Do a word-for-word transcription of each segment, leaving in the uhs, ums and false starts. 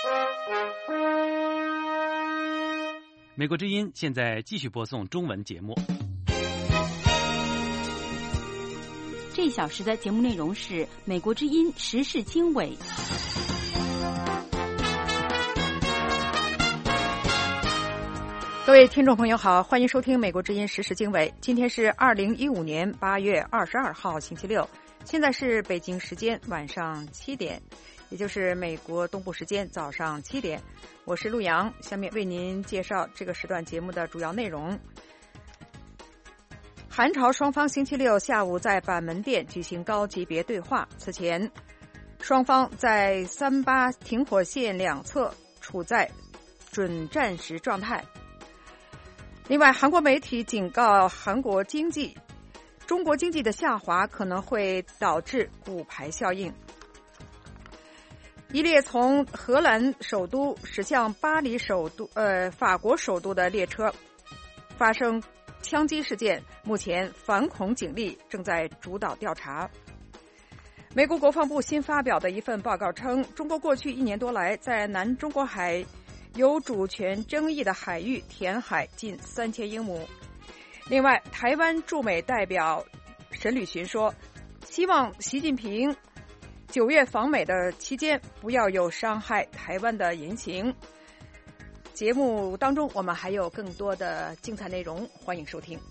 美国之音现在继续播送中文节目。 这一小时的节目内容是美国之音时事经纬。 各位听众朋友好，欢迎收听美国之音时事经纬。今天是二零一五年八月二十二号星期六，现在是北京时间晚上七点，也就是美国东部时间早上七点。我是陆阳，下面为您介绍这个时段节目的主要内容。韩朝双方星期六下午在板门店举行高级别对话，此前双方在三八停火线两侧处在准战时状态。另外，韩国媒体警告韩国经济，中国经济的下滑可能会导致骨牌效应。一列从荷兰首都驶向巴黎首都呃法国首都的列车发生枪击事件，目前反恐警力正在主导调查。美国国防部新发表的一份报告称，中国过去一年多来在南中国海有主权争议的海域填海近三千英亩。另外，台湾驻美代表沈履群说，希望习近平九月访美的期间不要有伤害台湾的言行。节目当中我们还有更多的精彩内容，欢迎收听。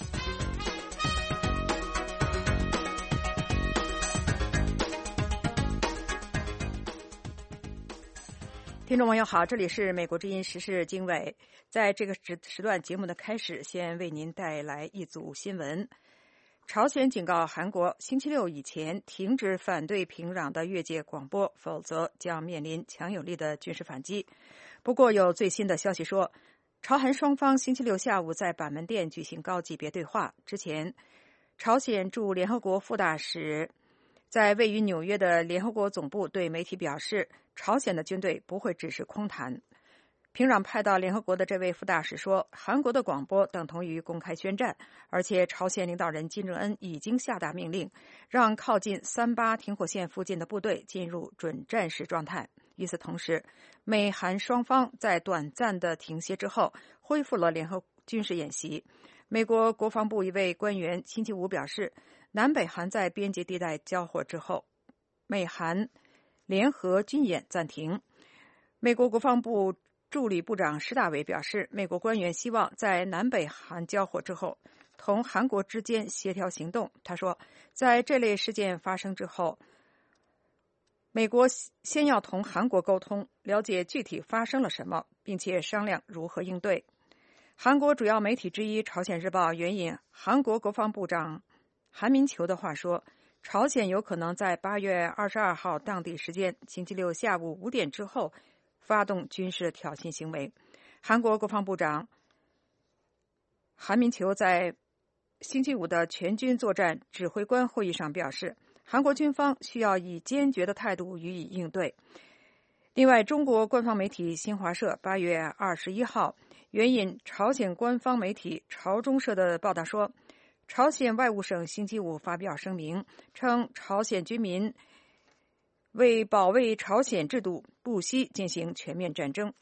听众朋友好，这里是美国之音时事经纬。在这个时时段节目的开始，先为您带来一组新闻。朝鲜警告韩国，星期六以前停止反对平壤的越界广播，否则将面临强有力的军事反击。不过有最新的消息说，朝韩双方星期六下午在板门店举行高级别对话。之前，朝鲜驻联合国副大使在位于纽约的联合国总部对媒体表示，朝鲜的军队不会只是空谈。平壤派到联合国的这位副大使说，韩国的广播等同于公开宣战，而且朝鲜领导人金正恩已经下达命令，让靠近三八停火线附近的部队进入准战时状态。与此同时，美韩双方在短暂的停歇之后恢复了联合军事演习。美国国防部一位官员星期五表示，南北韩在边界地带交火之后，美韩联合军演暂停。美国国防部助理部长施大伟表示，美国官员希望在南北韩交火之后同韩国之间协调行动。他说，在这类事件发生之后，美国先要同韩国沟通，了解具体发生了什么，并且商量如何应对。韩国主要媒体之一朝鲜日报援引韩国国防部长韩民求的话说，朝鲜有可能在八月二十二号当地时间星期六下午五点之后发动军事挑衅行为。韩国国防部长韩民求在星期五的全军作战指挥官会议上表示，韩国军方需要以坚决的态度予以应对。另外，中国官方媒体新华社八月二十一号援引朝鲜官方媒体朝中社的报道说，朝鲜外务省星期五发表声明称，朝鲜军民为保卫朝鲜制度不惜进行全面战争。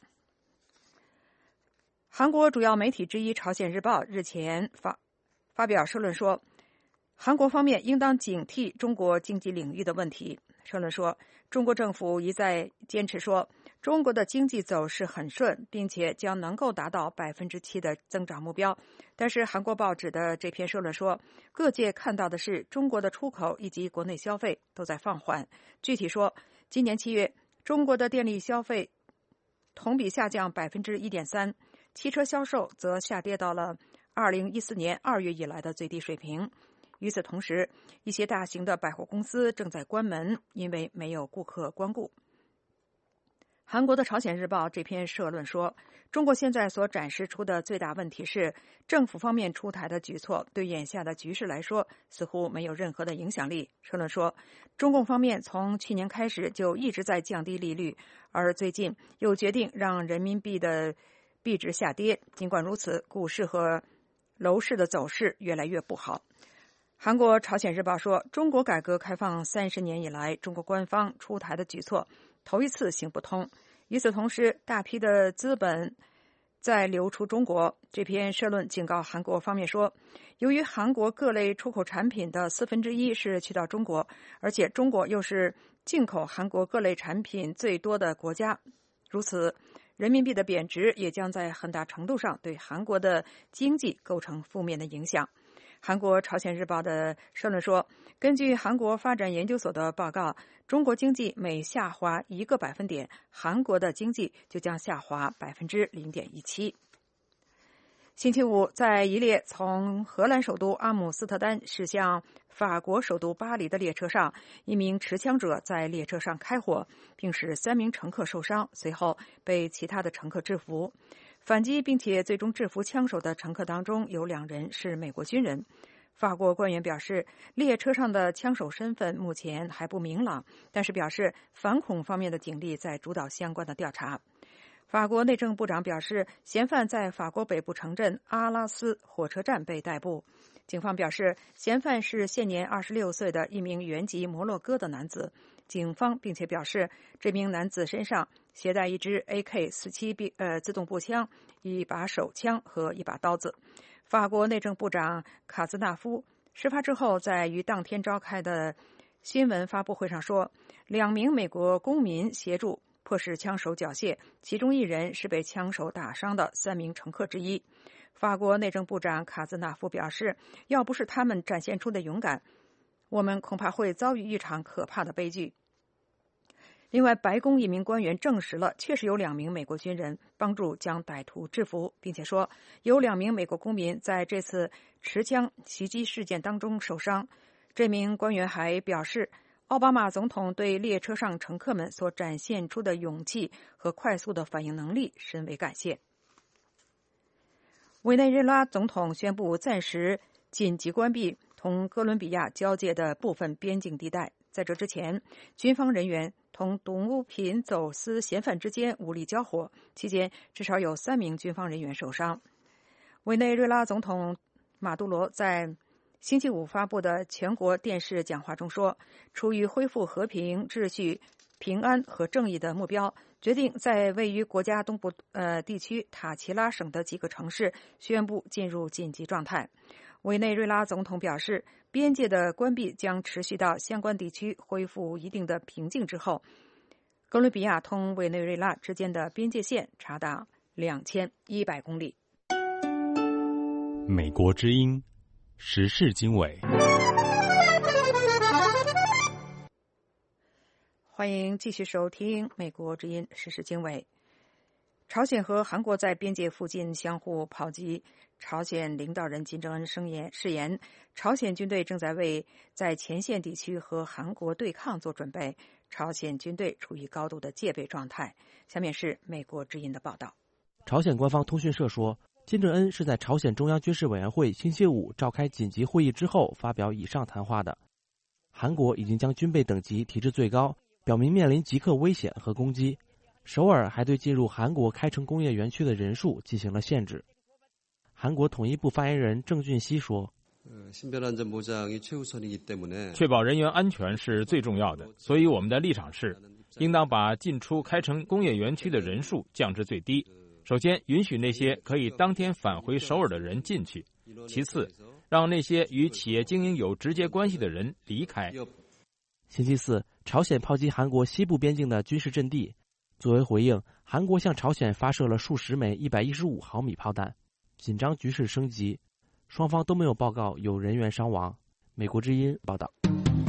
韩国主要媒体之一朝鲜日报日前发发表社论说，韩国方面应当警惕中国经济领域的问题。社论说，中国政府一再坚持说，中国的经济走势很顺，并且将能够达到百分之七的增长目标。但是韩国报纸的这篇社论说，各界看到的是中国的出口以及国内消费都在放缓。具体说，今年七月，中国的电力消费同比下降百分之一点三，汽车销售则下跌到了二零一四年二月以来的最低水平。与此同时，一些大型的百货公司正在关门，因为没有顾客光顾。韩国的朝鲜日报这篇社论说，中国现在所展示出的最大问题是，政府方面出台的举措对眼下的局势来说似乎没有任何的影响力。社论说，中共方面从去年开始就一直在降低利率，而最近又决定让人民币的币值下跌。尽管如此，股市和楼市的走势越来越不好。韩国朝鲜日报说，中国改革开放三十年以来，中国官方出台的举措头一次行不通， 与此同时，大批的资本在流出中国。这篇社论警告韩国方面说，由于韩国各类出口产品的四分之一是去到中国，而且中国又是进口韩国各类产品最多的国家，如此人民币的贬值也将在很大程度上对韩国的经济构成负面的影响。韩国朝鲜日报的社论说，根据韩国发展研究所的报告，中国经济每下滑一个百分点，韩国的经济就将下滑百分之零点一七。星期五，在一列从荷兰首都阿姆斯特丹驶向法国首都巴黎的列车上，一名持枪者在列车上开火，并使三名乘客受伤，随后被其他的乘客制服。反击并且最终制服枪手的乘客当中有两人是美国军人。法国官员表示，列车上的枪手身份目前还不明朗，但是表示反恐方面的警力在主导相关的调查。法国内政部长表示，嫌犯在法国北部城镇阿拉斯火车站被逮捕。警方表示，嫌犯是现年二十六岁的一名原籍摩洛哥的男子。警方并且表示，这名男子身上携带一支 A K 四十七 呃自动步枪、一把手枪和一把刀子。法国内政部长卡兹纳夫事发之后在于当天召开的新闻发布会上说，两名美国公民协助迫使枪手缴械，其中一人是被枪手打伤的三名乘客之一。法国内政部长卡兹纳夫表示，要不是他们展现出的勇敢，我们恐怕会遭遇一场可怕的悲剧。另外，白宫一名官员证实了，确实有两名美国军人帮助将歹徒制服，并且说有两名美国公民在这次持枪袭击事件当中受伤。这名官员还表示，奥巴马总统对列车上乘客们所展现出的勇气和快速的反应能力深为感谢。委内瑞拉总统宣布暂时紧急关闭同哥伦比亚交界的部分边境地带。在这之前，军方人员同毒品走私嫌犯之间武力交火，期间至少有三名军方人员受伤。委内瑞拉总统马杜罗在星期五发布的全国电视讲话中说，出于恢复和平、秩序、平安和正义的目标，决定在位于国家东部呃地区塔奇拉省的几个城市宣布进入紧急状态。委内瑞拉总统表示，边界的关闭将持续到相关地区恢复一定的平静之后。哥伦比亚同委内瑞拉之间的边界线长达两千一百公里。 美国之音时事经纬， 欢迎继续收听美国之音时事经纬。朝鲜和韩国在边界附近相互炮击，朝鲜领导人金正恩声言誓言，朝鲜军队正在为在前线地区和韩国对抗做准备，朝鲜军队处于高度的戒备状态。下面是美国之音的报道。 朝鲜官方通讯社说，金正恩是在朝鲜中央军事委员会星期五召开紧急会议之后发表以上谈话的。韩国已经将军备等级提至最高，表明面临即刻危险和攻击。首尔还对进入韩国开城工业园区的人数进行了限制。韩国统一部发言人郑俊熙说， 确保人员安全是最重要的，所以我们的立场是，应当把进出开城工业园区的人数降至最低。首先，允许那些可以当天返回首尔的人进去；其次，让那些与企业经营有直接关系的人离开。 星期四，朝鲜炮击韩国西部边境的军事阵地。作为回应，韩国向朝鲜发射了数十枚一百一十五毫米炮弹，紧张局势升级，双方都没有报告有人员伤亡。美国之音报道。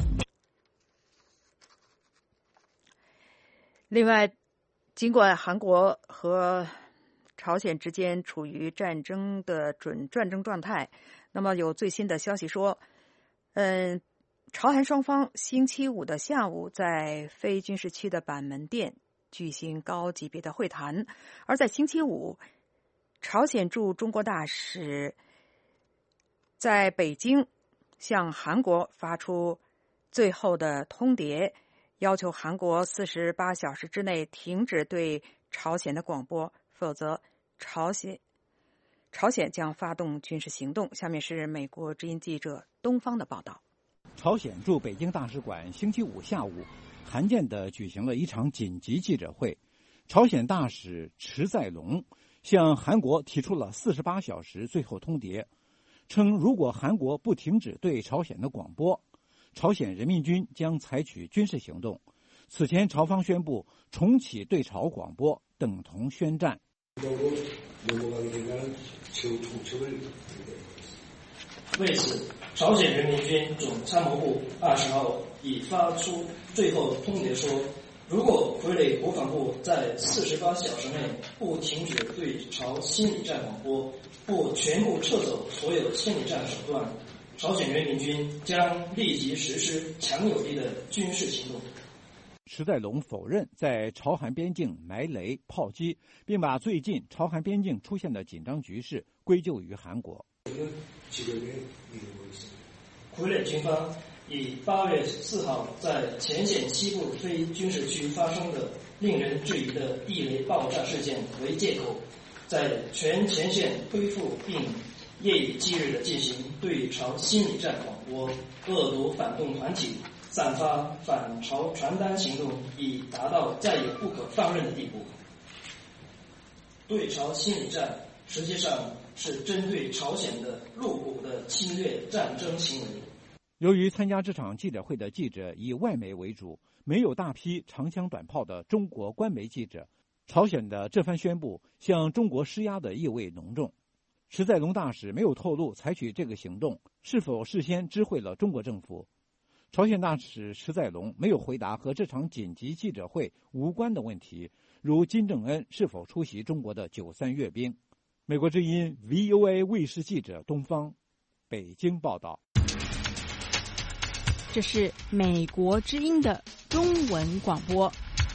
另外，尽管韩国和朝鲜之间处于战争的准战争状态，那么有最新的消息说，嗯，朝韩双方星期五的下午在非军事区的板门店举行高级别的会谈，而在星期五，朝鲜驻中国大使在北京向韩国发出最后的通牒，要求韩国四十八小时之内停止对朝鲜的广播，否则朝鲜朝鲜将发动军事行动。下面是美国之音记者东方的报道。 朝鲜驻北京大使馆星期五下午罕见地举行了一场紧急记者会， 朝鲜大使池在龙向韩国提出了四十八小时最后通牒，称如果韩国不停止对朝鲜的广播，朝鲜人民军将采取军事行动。此前朝方宣布重启对朝广播等同宣战。 为此，朝鲜人民军总参谋部二十号已发出最后通牒说，如果傀儡国防部在四十八小时内不停止对朝心理战广播，不全部撤走所有心理战手段，朝鲜人民军将立即实施强有力的军事行动。 池在龙否认在朝韩边境埋雷炮击，并把最近朝韩边境出现的紧张局势归咎于韩国。 傀儡军方以八月四号在前线西部非军事区发生的令人质疑的地雷爆炸事件为借口，在全前线恢复并夜以继日地进行对朝心理战广播，恶毒反动团体散发反朝传单行动，已达到再也不可放任的地步。对朝心理战实际上是针对朝鲜的露骨的侵略战争行为。 由于参加这场记者会的记者以外媒为主，没有大批长枪短炮的中国官媒记者，朝鲜的这番宣布向中国施压的意味浓重。池在龙大使没有透露采取这个行动是否事先知会了中国政府。朝鲜大使池在龙没有回答和这场紧急记者会无关的问题，如金正恩是否出席中国的九三阅兵。美国之音 V O A 卫视记者东方，北京报道。 这是美国之音的中文广播。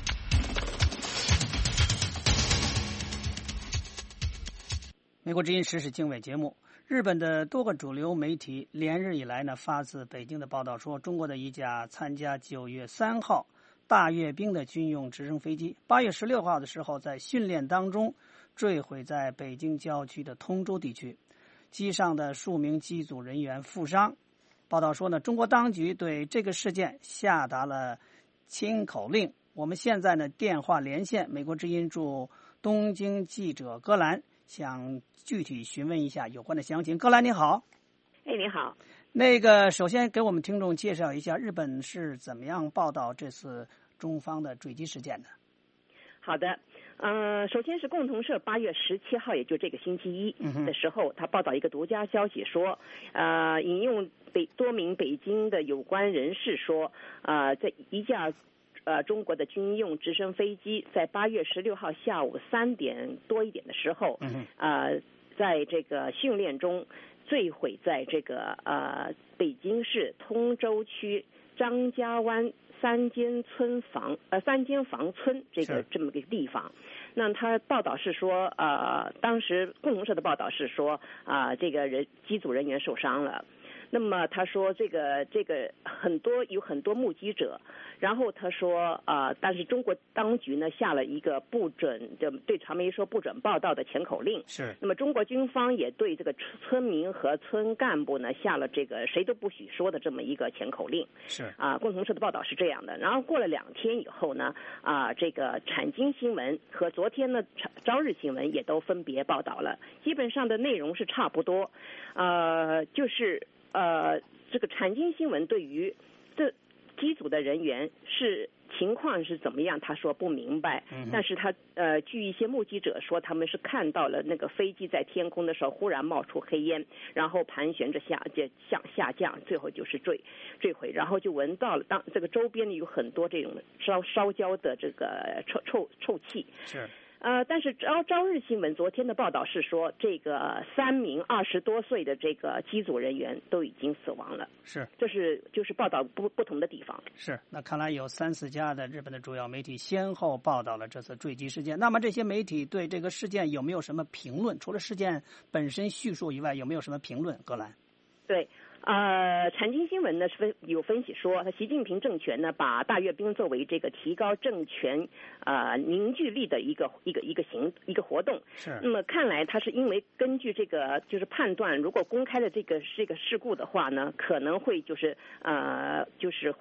美国之音时事经纬节目，日本的多个主流媒体连日以来呢，发自北京的报道说，中国的一架参加九月三号大阅兵的军用直升飞机，八月十六号的时候在训练当中坠毁在北京郊区的通州地区，机上的数名机组人员负伤。报道说呢，中国当局对这个事件下达了清口令。我们现在呢电话连线美国之音驻东京记者戈兰，想具体询问一下有关的详情。戈兰你好。 哎，你好。 那个首先给我们听众介绍一下日本是怎么样报道这次中方的坠机事件的。 好的，呃，首先是共同社八月十七号，也就这个星期一的时候，他报道一个独家消息说，呃，引用北多名北京的有关人士说，呃，在一架呃中国的军用直升飞机在八月十六号下午三点多一点的时候，呃，在这个训练中坠毁在这个呃北京市通州区张家湾三间村房呃三间房村这个这么个地方。那他报道是说，呃，当时共同社的报道是说，啊、呃，这个人机组人员受伤了。那么他说这个这个很多有很多目击者，然后他说啊、呃，但是中国当局呢下了一个不准的对传媒说不准报道的前口令。 是。 那么中国军方也对这个村民和村干部呢下了这个谁都不许说的这么一个前口令。 是。 啊、呃，共同社的报道是这样的。然后过了两天以后呢，啊、呃，这个产经新闻和昨天呢朝日新闻也都分别报道了，基本上的内容是差不多，呃，就是。呃，这个产经新闻对于这机组的人员是情况是怎么样，他说不明白。嗯、但是他呃，据一些目击者说，他们是看到了那个飞机在天空的时候忽然冒出黑烟，然后盘旋着下就向下降，最后就是坠坠毁，然后就闻到了当这个周边有很多这种烧烧焦的这个臭臭臭气。 是。 呃，但是朝朝日新闻昨天的报道是说，这个三名二十多岁的这个机组人员都已经死亡了。 是， 这是就是报道不不同的地方。 是，那看来有三四家的日本的主要媒体先后报道了这次坠机事件。那么这些媒体对这个事件有没有什么评论？除了事件本身叙述以外，有没有什么评论？葛兰？ 对。呃，产经新闻呢是分有分析说，他习近平政权呢把大阅兵作为这个提高政权呃凝聚力的一个一个一个行一个活动。 是。 那么看来他是因为根据这个就是判断，如果公开了这个这个事故的话呢，可能会就是呃就是会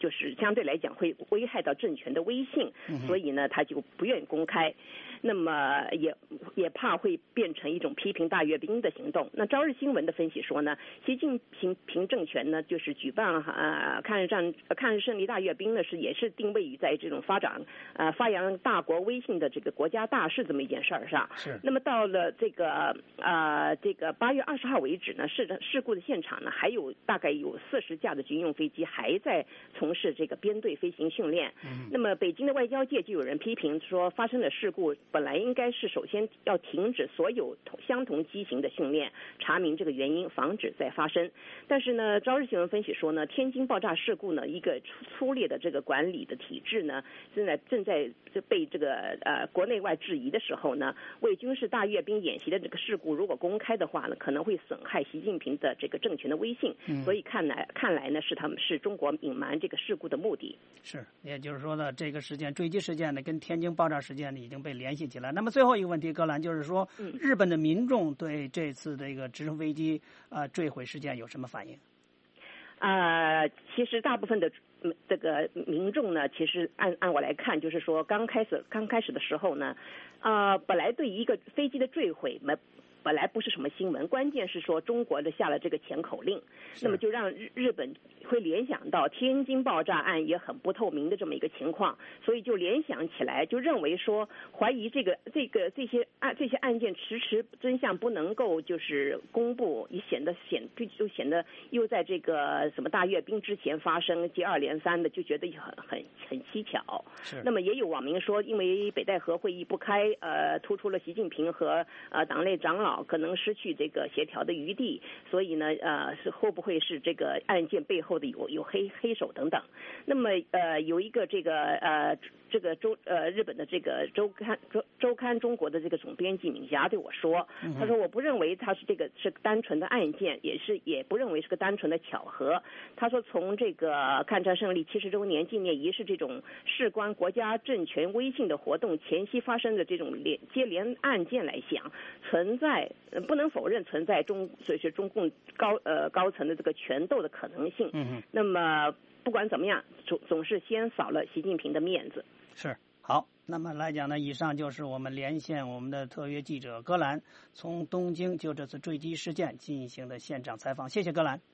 就是相对来讲会危害到政权的威信，所以呢，他就不愿意公开。那么也也怕会变成一种批评大阅兵的行动。那朝日新闻的分析说呢，习近平平政权呢，就是举办呃抗日战抗日胜利大阅兵呢，是也是定位于在这种发展呃发扬大国威信的这个国家大事这么一件事儿上。 是。 那么到了这个呃这个八月二十号为止呢，事事故的现场呢，还有大概有四十架的军用飞机还在从事这个编队飞行训练。嗯。那么北京的外交界就有人批评说，发生了事故本来应该是首先要停止所有相同机型的训练，查明这个原因，防止再发生。但是呢，朝日新闻分析说呢，天津爆炸事故呢，一个粗劣的这个管理的体制呢，正在正在被这个呃国内外质疑的时候呢，为军事大阅兵演习的这个事故如果公开的话呢，可能会损害习近平的这个政权的威信。嗯、所以看来看来呢，是他们是中国隐瞒这个事故的目的。 是，也就是说呢，这个事件坠机事件呢，跟天津爆炸事件呢已经被联系起来。那么最后一个问题，格兰就是说，日本的民众对这次这个直升飞机呃坠毁事件有什么反应？ 啊、呃，其实大部分的这个民众呢，其实按按我来看，就是说刚开始刚开始的时候呢，啊、呃，本来对一个飞机的坠毁没。本来不是什么新闻，关键是说中国的下了这个前口令，那么就让日日本会联想到天津爆炸案也很不透明的这么一个情况，所以就联想起来，就认为说怀疑这个这个这些案这些案件迟迟真相不能够就是公布，也显得显就显得又在这个什么大阅兵之前发生，接二连三的，就觉得很很很蹊跷。那么也有网民说，因为北戴河会议不开，呃，突出了习近平和呃党内长老可能失去这个协调的余地，所以呢，呃，是会不会是这个案件背后的有有黑黑手等等？那么呃，有一个这个呃这个周呃日本的这个周刊周周刊中国的这个总编辑闵霞对我说，他说我不认为他是这个是单纯的案件，也是也不认为是个单纯的巧合。他说从这个抗战胜利七十周年纪念仪式这种事关国家政权威信的活动前夕发生的这种连接连案件来想，存在。不能否认存在中，所以是中共高呃高层的这个权斗的可能性。嗯，那么不管怎么样，总总是先扫了习近平的面子。 是，好，那么来讲呢，以上就是我们连线我们的特约记者格兰，从东京就这次坠机事件进行的现场采访。谢谢格兰。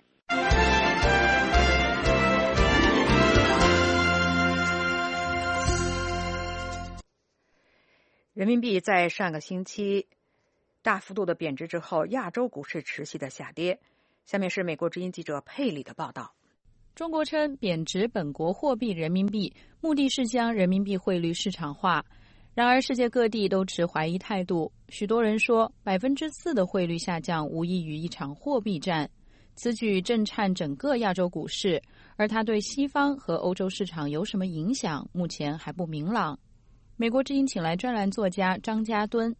人民币在上个星期大幅度的贬值之后，亚洲股市持续的下跌。下面是美国之音记者佩里的报道。 中国称贬值本国货币人民币，目的是将人民币汇率市场化。然而世界各地都持怀疑态度，许多人说百分之四的汇率下降无异于一场货币战。此举震颤整个亚洲股市，而它对西方和欧洲市场有什么影响，目前还不明朗。美国之音请来专栏作家张家敦。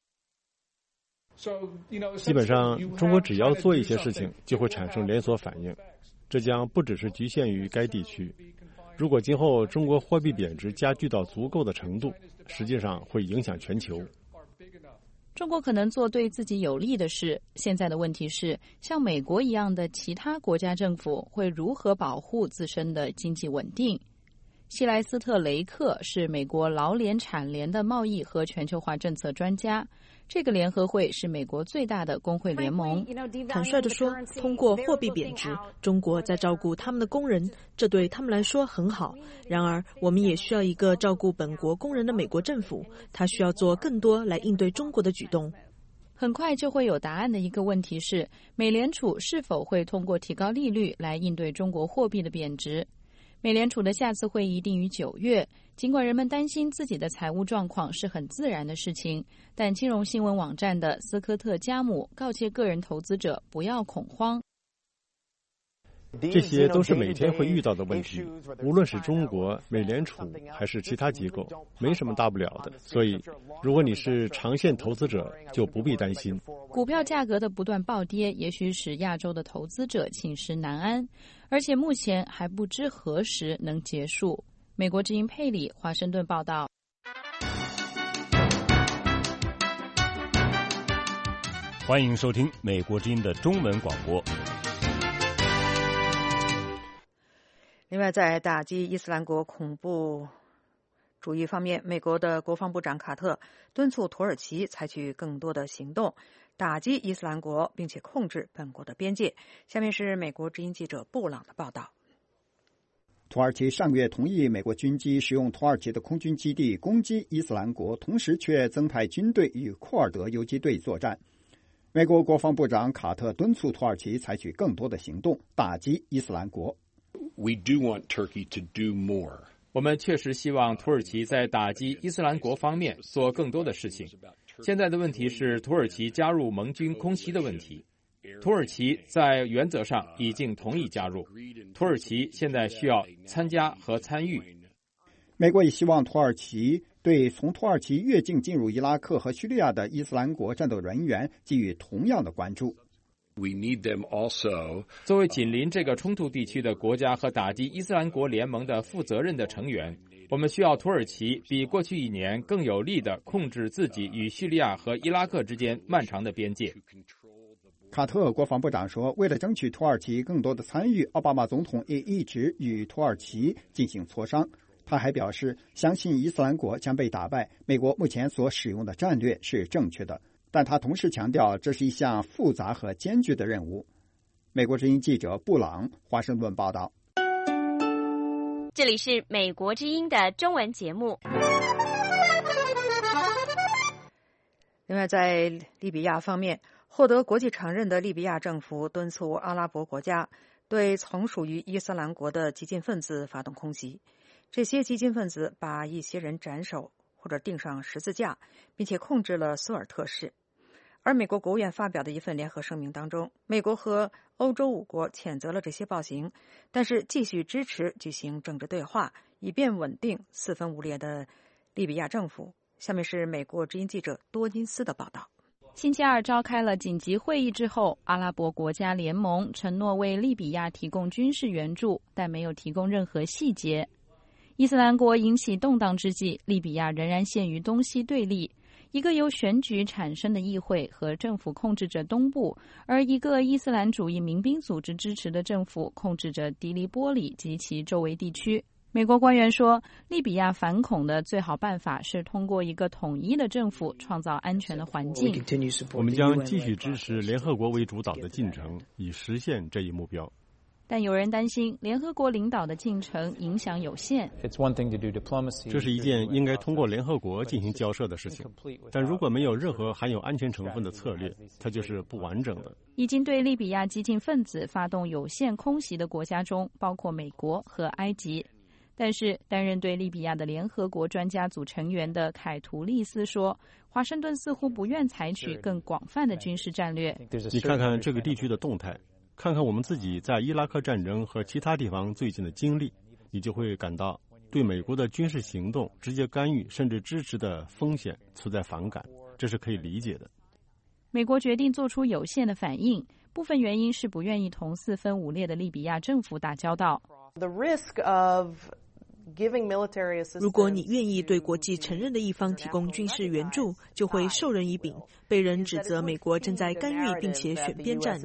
基本上，中国只要做一些事情，就会产生连锁反应。这将不只是局限于该地区。如果今后中国货币贬值加剧到足够的程度，实际上会影响全球。 中国可能做对自己有利的事，现在的问题是，像美国一样的其他国家政府会如何保护自身的经济稳定？希莱斯特雷克是美国劳联产联的贸易和全球化政策专家。这个联合会是美国最大的工会联盟。 坦率地说，通过货币贬值，中国在照顾他们的工人，这对他们来说很好。然而，我们也需要一个照顾本国工人的美国政府，他需要做更多来应对中国的举动。 很快就会有答案的一个问题是，美联储是否会通过提高利率来应对中国货币的贬值？美联储的下次会议定于九月，尽管人们担心自己的财务状况是很自然的事情，但金融新闻网站的斯科特·加姆告诫个人投资者不要恐慌。 这些都是每天会遇到的问题，无论是中国、美联储还是其他机构，没什么大不了的。所以，如果你是长线投资者，就不必担心。 股票价格的不断暴跌，也许使亚洲的投资者寝食难安，而且目前还不知何时能结束。美国之音佩里，华盛顿报道。 欢迎收听美国之音的中文广播。 另外，在打击伊斯兰国恐怖主义方面，美国的国防部长卡特敦促土耳其采取更多的行动，打击伊斯兰国，并且控制本国的边界。下面是美国之音记者布朗的报道。 土耳其上个月同意美国军机使用土耳其的空军基地攻击伊斯兰国，同时却增派军队与库尔德游击队作战。美国国防部长卡特敦促土耳其采取更多的行动，打击伊斯兰国。 We do want Turkey to do more. 我们确实希望土耳其在打击伊斯兰国方面做更多的事情。现在的问题是土耳其加入盟军空袭的问题。土耳其在原则上已经同意加入，土耳其现在需要参加和参与。 美国也希望土耳其对从土耳其越境进入伊拉克和叙利亚的伊斯兰国战斗人员给予同样的关注。 We need them also. 作为紧邻这个冲突地区的国家和打击伊斯兰国联盟的负责任的成员，我们需要土耳其比过去一年更有力地控制自己与叙利亚和伊拉克之间漫长的边界。 卡特国防部长说，为了争取土耳其更多的参与，奥巴马总统也一直与土耳其进行磋商。他还表示，相信伊斯兰国将被打败，美国目前所使用的战略是正确的。但他同时强调，这是一项复杂和艰巨的任务。美国之音记者布朗华盛顿报道。 这里是美国之音的中文节目。 另外，在利比亚方面，获得国际承认的利比亚政府敦促阿拉伯国家对从属于伊斯兰国的激进分子发动空袭。这些激进分子把一些人斩首或者钉上十字架，并且控制了苏尔特市。而美国国务院发表的一份联合声明当中，美国和欧洲五国谴责了这些暴行，但是继续支持举行政治对话，以便稳定四分五裂的利比亚政府。下面是美国之音记者多金斯的报道。 星期二召开了紧急会议之后，阿拉伯国家联盟承诺为利比亚提供军事援助，但没有提供任何细节。伊斯兰国引起动荡之际，利比亚仍然陷于东西对立，一个由选举产生的议会和政府控制着东部，而一个伊斯兰主义民兵组织支持的政府控制着迪利波里及其周围地区。美国官员说，利比亚反恐的最好办法是通过一个统一的政府创造安全的环境。 我们将继续支持联合国为主导的进程，以实现这一目标。 但有人担心联合国领导的进程影响有限。 这是一件应该通过联合国进行交涉的事情，但如果没有任何含有安全成分的策略，它就是不完整的。 已经对利比亚激进分子发动有限空袭的国家中包括美国和埃及。但是担任对利比亚的联合国专家组成员的凯图利斯说，华盛顿似乎不愿采取更广泛的军事战略。 你看看这个地区的动态，看看我们自己在伊拉克战争和其他地方最近的经历，你就会感到对美国的军事行动直接干预甚至支持的风险存在反感，这是可以理解的。 美国决定做出有限的反应，部分原因是不愿意同四分五裂的利比亚政府打交道。 如果你愿意对国际承认的一方提供军事援助，就会授人以柄，被人指责美国正在干预并且选边站。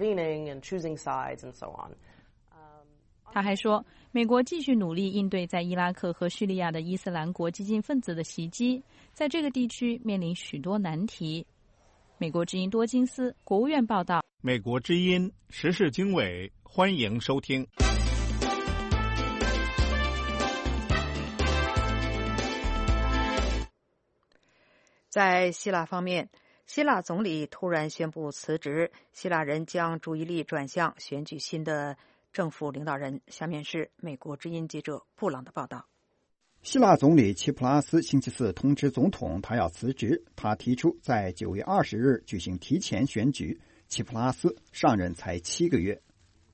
他还说，美国继续努力应对在伊拉克和叙利亚的伊斯兰国激进分子的袭击，在这个地区面临许多难题。美国之音多金斯国务院报道。 美国之音时事经纬，欢迎收听。 在希腊方面，希腊总理突然宣布辞职，希腊人将注意力转向选举新的政府领导人。下面是美国之音记者布朗的报道。 希腊总理齐普拉斯星期四通知总统，他要辞职。他提出在九月二十日举行提前选举。齐普拉斯上任才七个月。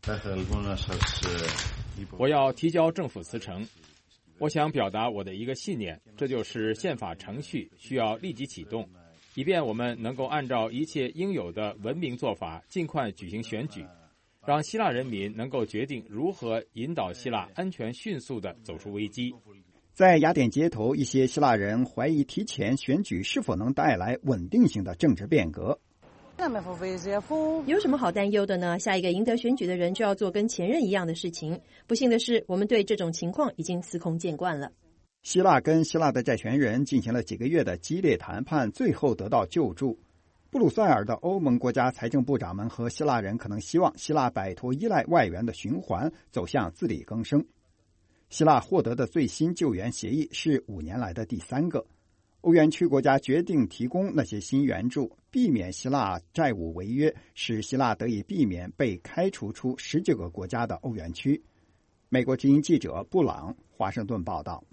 我要提交政府辞呈。我想表达我的一个信念，这就是宪法程序需要立即启动，以便我们能够按照一切应有的文明做法，尽快举行选举，让希腊人民能够决定如何引导希腊安全迅速地走出危机。 在雅典街头，一些希腊人怀疑提前选举是否能带来稳定性的政治变革。 有什么好担忧的呢？下一个赢得选举的人就要做跟前任一样的事情。不幸的是，我们对这种情况已经司空见惯了。 希腊跟希腊的债权人进行了几个月的激烈谈判，最后得到救助。布鲁塞尔的欧盟国家财政部长们和希腊人可能希望希腊摆脱依赖外援的循环，走向自力更生。希腊获得的最新救援协议是五年来的第三个。欧元区国家决定提供那些新援助，避免希腊债务违约，使希腊得以避免被开除出十九个国家的欧元区。美国之音记者布朗华盛顿报道。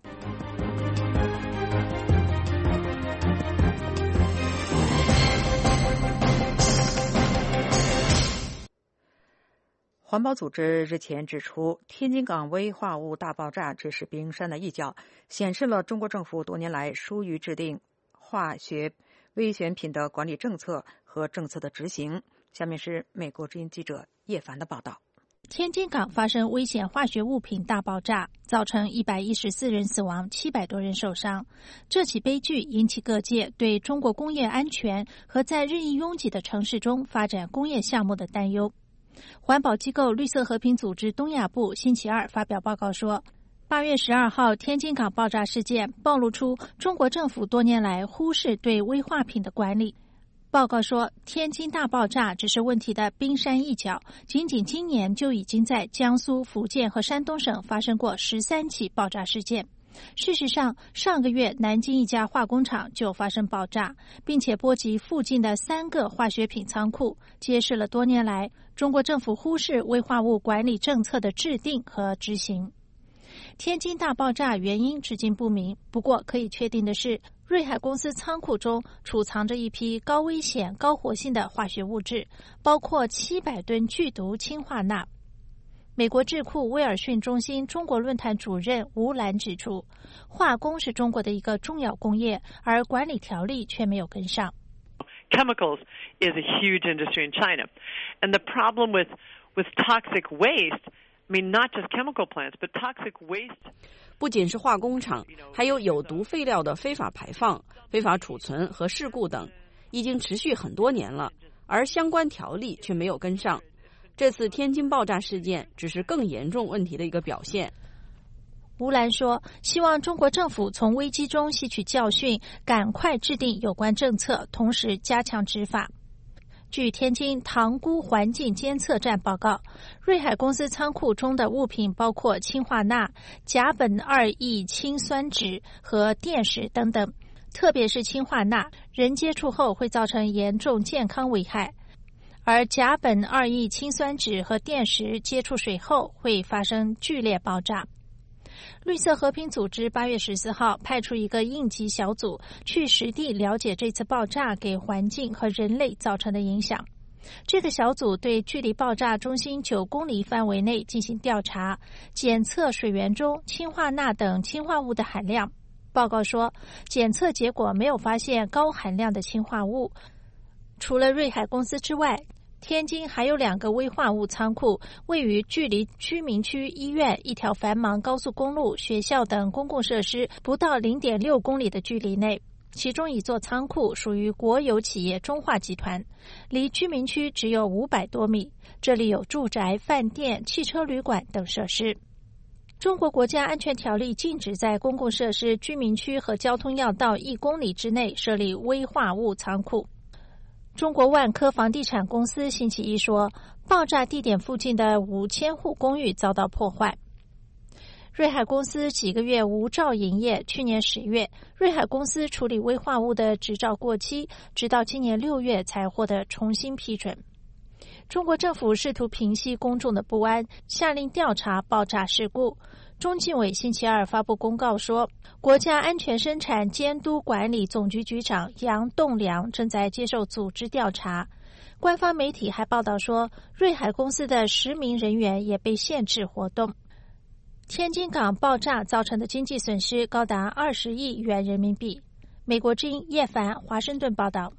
环保组织日前指出，天津港危化物大爆炸只是冰山的一角，显示了中国政府多年来疏于制定化学危险品的管理政策和政策的执行。下面是美国之音记者叶凡的报道。 天津港发生危险化学物品大爆炸，造成一百一十四人死亡，七百多人受伤。这起悲剧引起各界对中国工业安全和在日益拥挤的城市中发展工业项目的担忧。环保机构绿色和平组织东亚部星期二发表报告说，八月十二号天津港爆炸事件暴露出中国政府多年来忽视对危化品的管理。报告说，天津大爆炸只是问题的冰山一角，仅仅今年就已经在江苏、福建和山东省发生过十三起爆炸事件。事实上，上个月南京一家化工厂就发生爆炸，并且波及附近的三个化学品仓库，揭示了多年来中国政府忽视危化物管理政策的制定和执行。天津大爆炸原因至今不明，不过可以确定的是，瑞海公司仓库中储藏着一批高危险、高活性的化学物质，包括七百吨剧毒氢化钠。美国智库威尔逊中心中国论坛主任吴兰指出，化工是中国的一个重要工业，而管理条例却没有跟上。 Chemicals is a huge industry in China, and the problem with with toxic waste, I mean not just chemical plants, but toxic waste. 不仅是化工厂，还有有毒废料的非法排放、非法储存和事故等，已经持续很多年了，而相关条例却没有跟上。这次天津爆炸事件只是更严重问题的一个表现。 吴兰说，希望中国政府从危机中吸取教训，赶快制定有关政策，同时加强执法。据天津塘沽环境监测站报告，瑞海公司仓库中的物品包括氢化钠、甲苯二异氰酸酯和电石等等，特别是氢化钠，人接触后会造成严重健康危害。而甲苯二异氰酸酯和电石接触水后会发生剧烈爆炸。绿色和平组织八月十四号派出一个应急小组去实地了解这次爆炸给环境和人类造成的影响。这个小组对距离爆炸中心九公里范围内进行调查，检测水源中氢化钠等氢化物的含量。报告说，检测结果没有发现高含量的氢化物。除了瑞海公司之外，天津还有两个危化物仓库，位于距离居民区、医院、一条繁忙高速公路、学校等公共设施不到 零点六公里的距离内。其中一座仓库属于国有企业中化集团，离居民区只有五百多米，这里有住宅、饭店、汽车旅馆等设施。中国国家安全条例禁止在公共设施、居民区和交通要道一公里之内设立危化物仓库。中国万科房地产公司星期一说，爆炸地点附近的五千户公寓遭到破坏。瑞海公司几个月无照营业，去年十月，瑞海公司处理危化物的执照过期，直到今年六月才获得重新批准。中国政府试图平息公众的不安，下令调查爆炸事故。中纪委星期二发布公告说，国家安全生产监督管理总局局长杨栋梁正在接受组织调查。官方媒体还报道说，瑞海公司的十名人员也被限制活动。天津港爆炸造成的经济损失高达二十亿元人民币。美国之音叶凡华盛顿报道。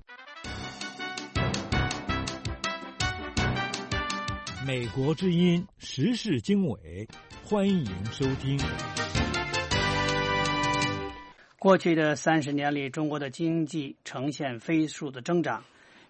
美国之音时事经纬，欢迎收听。 过去的三十年里，中国的经济呈现飞速的增长。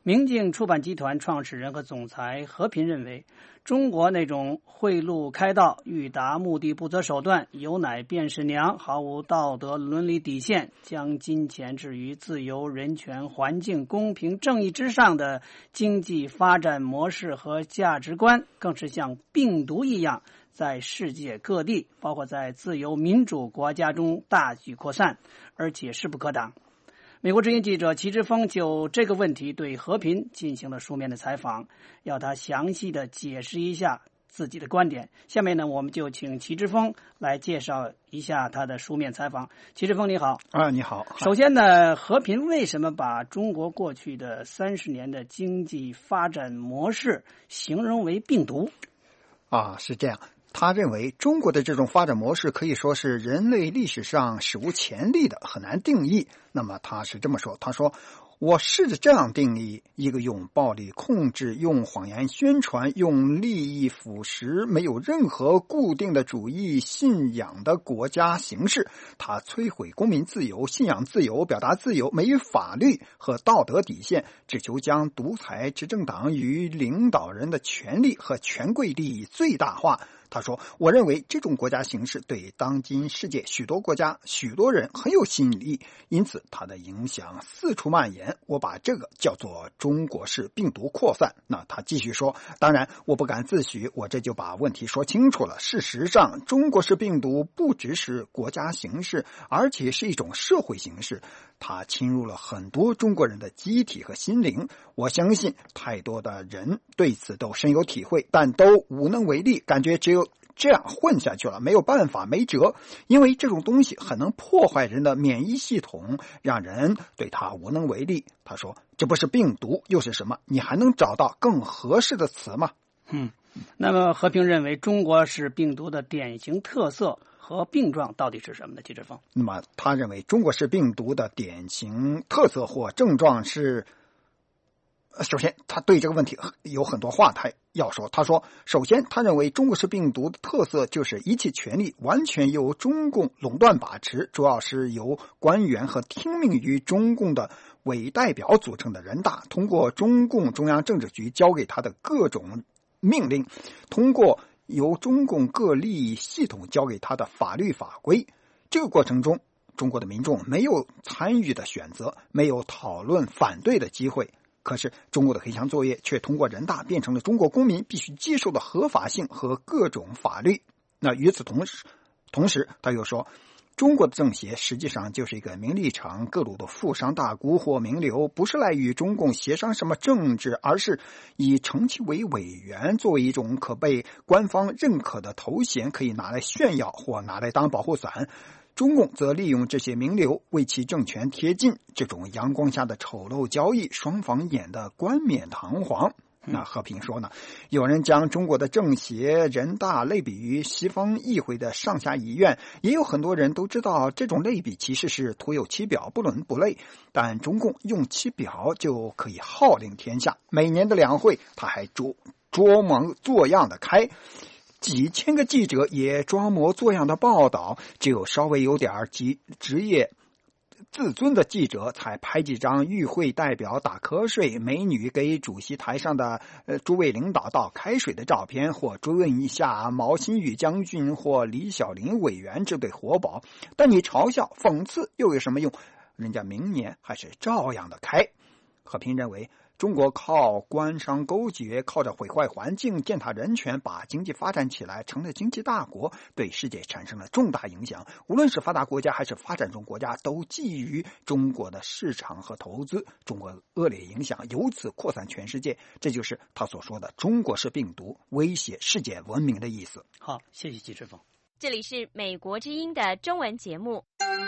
明镜出版集团创始人和总裁和平认为，中国那种贿赂开道、欲达目的不择手段、有奶便是娘、毫无道德伦理底线、将金钱置于自由、人权、环境、公平、正义之上的经济发展模式和价值观，更是像病毒一样在世界各地，包括在自由民主国家中大举扩散，而且势不可挡。美国之音记者齐之锋就这个问题对和平进行了书面的采访，要他详细的解释一下自己的观点。下面呢，我们就请齐之锋来介绍一下他的书面采访。齐之锋你好。 啊，你好。 首先呢，和平为什么把中国过去的三十年的经济发展模式形容为病毒？ 啊，是这样。他认为中国的这种发展模式可以说是人类历史上史无前例的，很难定义。那么他是这么说，他说我试着这样定义一个用暴力控制、用谎言宣传、用利益腐蚀、没有任何固定的主义信仰的国家形式。它摧毁公民自由、信仰自由、表达自由，没有法律和道德底线，只求将独裁执政党与领导人的权力和权贵利益最大化。他说，我认为这种国家形势对当今世界许多国家许多人很有吸引力，因此它的影响四处蔓延，我把这个叫做中国式病毒扩散。那他继续说，当然我不敢自诩我这就把问题说清楚了，事实上中国式病毒不只是国家形势，而且是一种社会形势，它侵入了很多中国人的机体和心灵。我相信太多的人对此都深有体会，但都无能为力，感觉只有这样混下去了，没有办法，没辙，因为这种东西很能破坏人的免疫系统，让人对它无能为力。他说，这不是病毒又是什么？你还能找到更合适的词吗？ 嗯，那么和平认为中国是病毒的典型特色和病状到底是什么呢？季志峰。 那么他认为中国式病毒的典型特色或症状是，首先他对这个问题有很多话他要说。他说，首先他认为中国式病毒的特色就是一切权力完全由中共垄断把持，主要是由官员和听命于中共的委代表组成的人大，通过中共中央政治局交给他的各种命令，通过由中共各利益系统交给他的法律法规。这个过程中，中国的民众没有参与的选择，没有讨论反对的机会。可是中国的黑箱作业却通过人大变成了中国公民必须接受的合法性和各种法律。那与此同时，同时他又说，中国的政协实际上就是一个名利场各路的富商大贾或名流，不是来与中共协商什么政治，而是以称其为委员作为一种可被官方认可的头衔，可以拿来炫耀或拿来当保护伞。中共则利用这些名流为其政权贴金，这种阳光下的丑陋交易，双方演得冠冕堂皇。那和平说呢，有人将中国的政协人大类比于西方议会的上下议院，也有很多人都知道这种类比其实是徒有其表，不伦不类，但中共用其表就可以号令天下。每年的两会他还捉捉模作样的开，几千个记者也装模作样的报道，只有稍微有点职业自尊的记者才拍几张与会代表打瞌睡，美女给主席台上的呃诸位领导倒开水的照片，或追问一下毛新宇将军或李小林委员这对活宝。但你嘲笑讽刺又有什么用？人家明年还是照样的开。和平认为，中国靠官商勾结，靠着毁坏环境、践踏人权，把经济发展起来，成了经济大国，对世界产生了重大影响。无论是发达国家还是发展中国家，都觊觎中国的市场和投资。中国恶劣影响由此扩散全世界，这就是他所说的中国式病毒威胁世界文明的意思。 好，谢谢季志峰。 这里是美国之音的中文节目。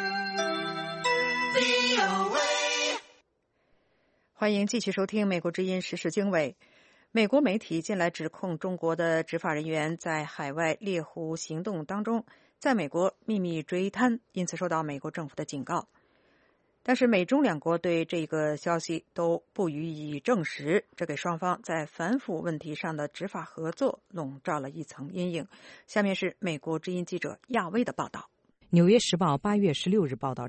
欢迎继续收听美国之音时事经纬。美国媒体近来指控中国的执法人员在海外猎狐行动当中在美国秘密追贪，因此受到美国政府的警告。但是美中两国对这个消息都不予以证实，这给双方在反腐问题上的执法合作笼罩了一层阴影。下面是美国之音记者亚威的报道。 纽约时报八月十六日报道称，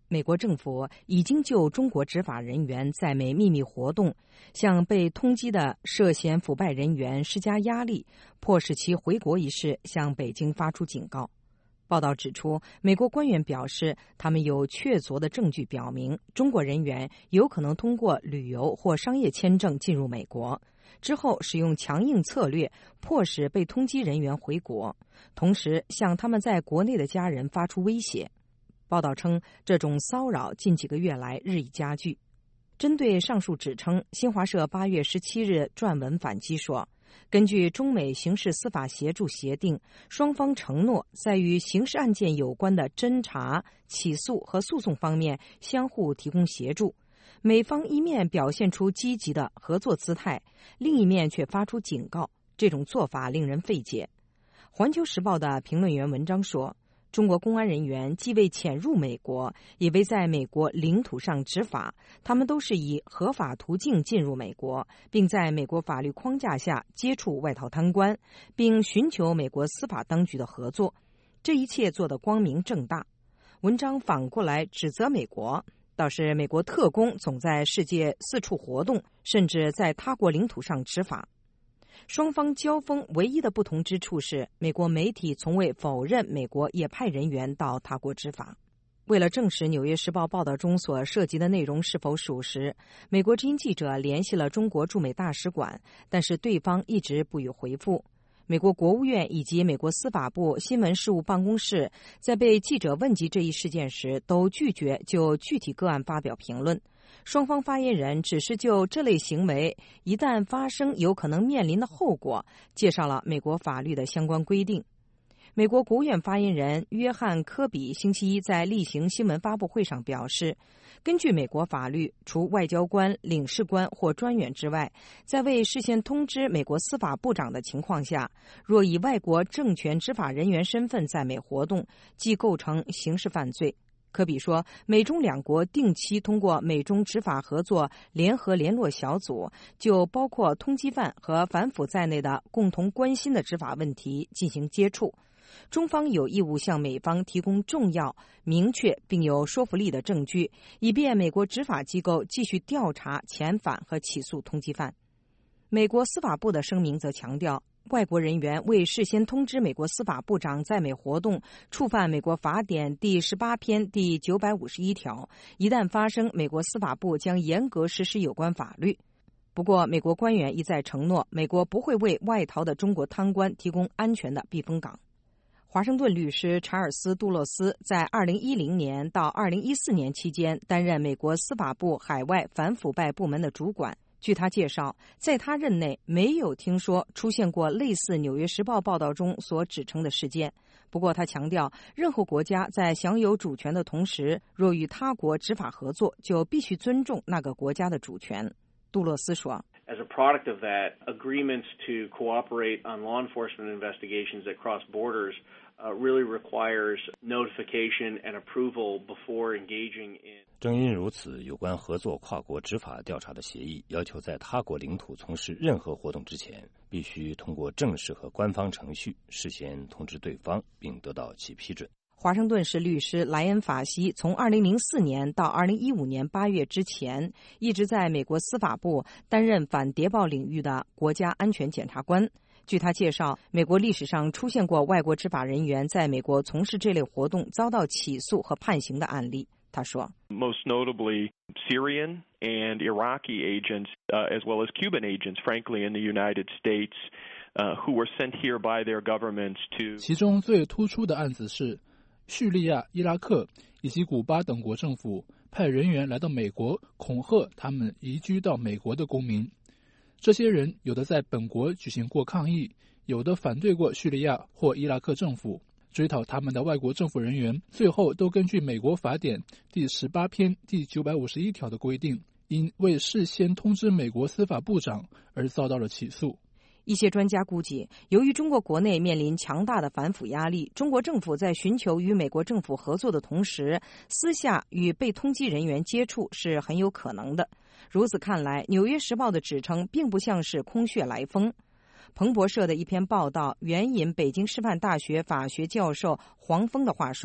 美国政府已经就中国执法人员在美秘密活动，向被通缉的涉嫌腐败人员施加压力，迫使其回国一事向北京发出警告。报道指出，美国官员表示，他们有确凿的证据表明，中国人员有可能通过旅游或商业签证进入美国，之后使用强硬策略迫使被通缉人员回国，同时向他们在国内的家人发出威胁。报道称，这种骚扰近几个月来日益加剧。针对上述指称，新华社八月十七日撰文反击说，根据中美刑事司法协助协定，双方承诺在与刑事案件有关的侦查、起诉和诉讼方面相互提供协助。美方一面表现出积极的合作姿态，另一面却发出警告，这种做法令人费解。环球时报的评论员文章说，中国公安人员既未潜入美国，也未在美国领土上执法，他们都是以合法途径进入美国，并在美国法律框架下接触外逃贪官，并寻求美国司法当局的合作。这一切做得光明正大。文章反过来指责美国，倒是美国特工总在世界四处活动，甚至在他国领土上执法。双方交锋唯一的不同之处是，美国媒体从未否认美国也派人员到他国执法。为了证实《纽约时报》报道中所涉及的内容是否属实，美国之音记者联系了中国驻美大使馆，但是对方一直不予回复。美国国务院以及美国司法部新闻事务办公室在被记者问及这一事件时，都拒绝就具体个案发表评论。双方发言人只是就这类行为一旦发生有可能面临的后果，介绍了美国法律的相关规定。美国国务院发言人约翰·科比星期一在例行新闻发布会上表示，根据美国法律，除外交官、领事官或专员之外，在未事先通知美国司法部长的情况下，若以外国政权执法人员身份在美活动，即构成刑事犯罪。科比说，美中两国定期通过美中执法合作联合联络小组，就包括通缉犯和反腐在内的共同关心的执法问题进行接触。中方有义务向美方提供重要、明确并有说服力的证据，以便美国执法机构继续调查、遣返和起诉通缉犯。美国司法部的声明则强调，外国人员未事先通知美国司法部长在美活动，触犯美国法典第十八篇第九百五十一条，一旦发生，美国司法部将严格实施有关法律。不过，美国官员一再承诺，美国不会为外逃的中国贪官提供安全的避风港。华盛顿律师查尔斯·杜洛斯在二零一零年到二零一四年期间担任美国司法部海外反腐败部门的主管。据他介绍，在他任内没有听说出现过类似《纽约时报》报道中所指称的事件。不过他强调，任何国家在享有主权的同时，若与他国执法合作，就必须尊重那个国家的主权。杜洛斯说， As a product of that, agreements to cooperate on law enforcement investigations that cross borders uh, really requires notification and approval before engaging in. 正因如此，有关合作跨国执法调查的协议要求在他国领土从事任何活动之前，必须通过正式和官方程序事先通知对方，并得到其批准。 华盛顿市律师莱恩·法西从二零零四年到二零一五年八月之前，一直在美国司法部担任反谍报领域的国家安全检察官。据他介绍，美国历史上出现过外国执法人员在美国从事这类活动遭到起诉和判刑的案例。他说 ，Most notably Syrian and Iraqi agents, uh, as well as Cuban agents, frankly, in the United States, uh, who were sent here by their governments to. 其中最突出的案子是叙利亚、伊拉克以及古巴等国政府派人员来到美国，恐吓他们移居到美国的公民。这些人有的在本国举行过抗议，有的反对过叙利亚或伊拉克政府。追讨他们的外国政府人员，最后都根据美国法典第十八篇第九百五十一条的规定，因未事先通知美国司法部长而遭到了起诉。 一些专家估计，由于中国国内面临强大的反腐压力，中国政府在寻求与美国政府合作的同时，私下与被通缉人员接触是很有可能的。如此看来，《纽约时报》的指称并不像是空穴来风。彭博社的一篇报道援引北京师范大学法学教授黄峰的话说，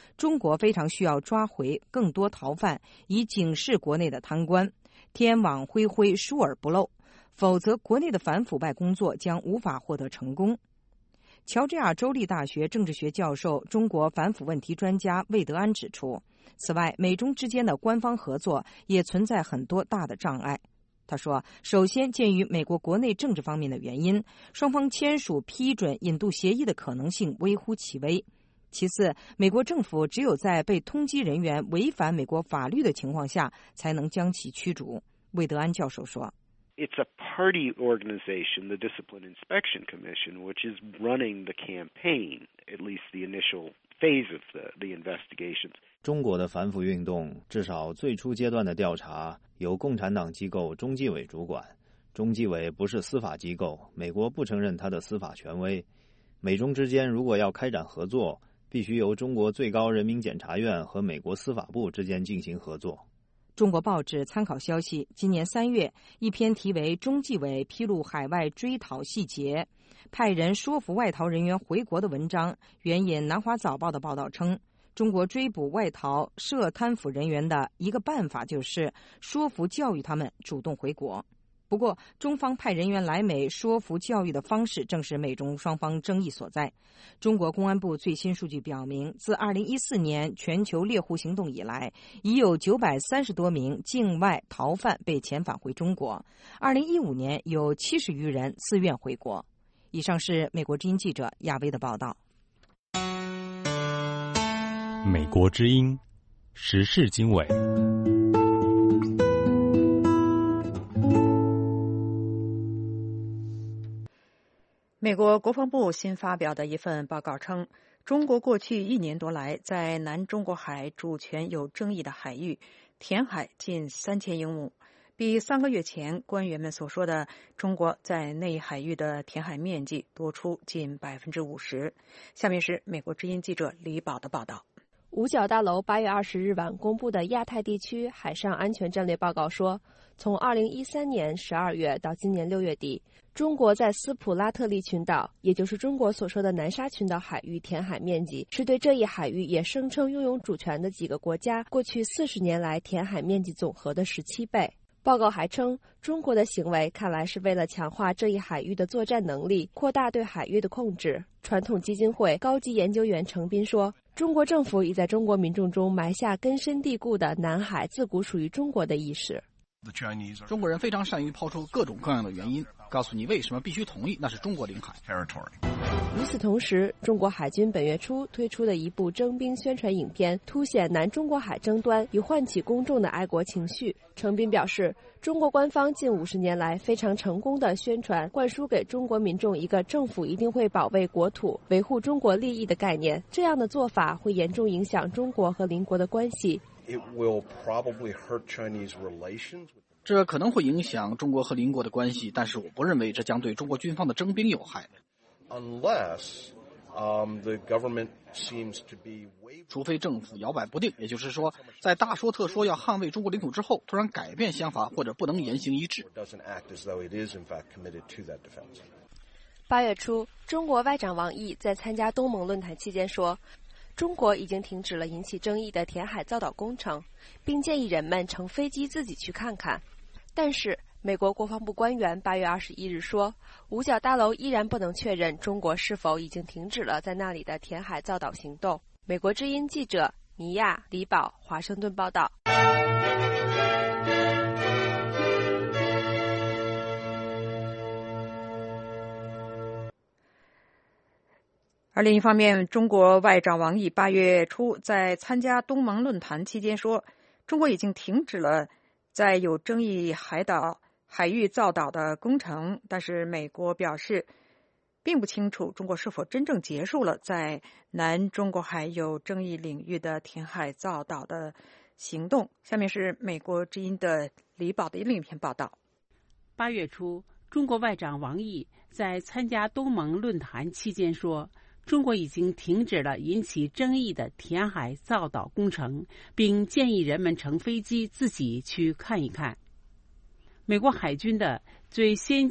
中国非常需要抓回更多逃犯，以警示国内的贪官，天网恢恢，疏而不漏，否则国内的反腐败工作将无法获得成功。乔治亚州立大学政治学教授、中国反腐问题专家魏德安指出，此外，美中之间的官方合作也存在很多大的障碍。他说，首先，鉴于美国国内政治方面的原因，双方签署批准引渡协议的可能性微乎其微。其次，美国政府只有在被通缉人员违反美国法律的情况下，才能将其驱逐。魏德安教授说， It's a party organization, the Discipline Inspection Commission, which is running the campaign, at least the initial phase of the, the investigations. 中国的反腐运动至少最初阶段的调查由共产党机构中纪委主管，中纪委不是司法机构，美国不承认它的司法权威。美中之间如果要开展合作，必须由中国最高人民检察院和美国司法部之间进行合作。 中国报纸参考消息，今年三月，一篇题为《中纪委披露海外追讨细节，派人说服外逃人员回国》的文章，援引南华早报的报道称，中国追捕外逃涉贪腐人员的一个办法就是说服教育他们主动回国。不过，中方派人员来美说服教育的方式正是美中双方争议所在。中国公安部最新数据表明，自二零一四年全球猎户行动以来，已有九百三十多名境外逃犯被遣返回中国。二零一五年有七十余人自愿回国。以上是美国之音记者亚薇的报道。 美国之音时事经纬。 美国国防部新发表的一份报告称，中国过去一年多来在南中国海主权有争议的海域填海近三千英亩，比三个月前官员们所说的中国在内海域的填海面积多出近百分之五十。下面是美国之音记者李宝的报道。 五角大楼八月二十日晚公布的亚太地区海上安全战略报告说，从二零一三年十二月到今年六月底，中国在斯普拉特利群岛，也就是中国所说的南沙群岛海域填海面积，是对这一海域也声称拥有主权的几个国家过去四十年来填海面积总和的十七倍。报告还称，中国的行为看来是为了强化这一海域的作战能力，扩大对海域的控制。传统基金会高级研究员程斌说，中国政府已在中国民众中埋下根深蒂固的南海自古属于中国的意识。 中国人非常善于抛出各种各样的原因，告诉你为什么必须同意那是中国领海。 与此同时，中国海军本月初推出的一部征兵宣传影片，凸显南中国海争端，以唤起公众的爱国情绪。程斌表示，中国官方近五十年来非常成功的宣传，灌输给中国民众一个政府一定会保卫国土、维护中国利益的概念。这样的做法会严重影响中国和邻国的关系。 It will probably hurt Chinese relations. 这可能会影响中国和邻国的关系，但是我不认为这将对中国军方的征兵有害。 Unless, um, the government seems to be... 除非政府摇摆不定，也就是说，在大说特说要捍卫中国领土之后，突然改变想法或者不能言行一致。 八月初，中国外长王毅在参加东盟论坛期间说，中国已经停止了引起争议的填海造岛工程，并建议人们乘飞机自己去看看。但是，美国国防部官员八月二十一日说，五角大楼依然不能确认中国是否已经停止了在那里的填海造岛行动。美国之音记者尼亚、李宝，华盛顿报道。 而另一方面，中国外长王毅八月初在参加东盟论坛期间说，中国已经停止了在有争议海岛海域造岛的工程，但是美国表示并不清楚中国是否真正结束了在南中国海有争议领域的填海造岛的行动。下面是美国之音的李宝的另一篇报道。 八月初，中国外长王毅在参加东盟论坛期间说，中国已经停止了引起争议的填海造岛工程，并建议人们乘飞机自己去看一看。美国海军的最先进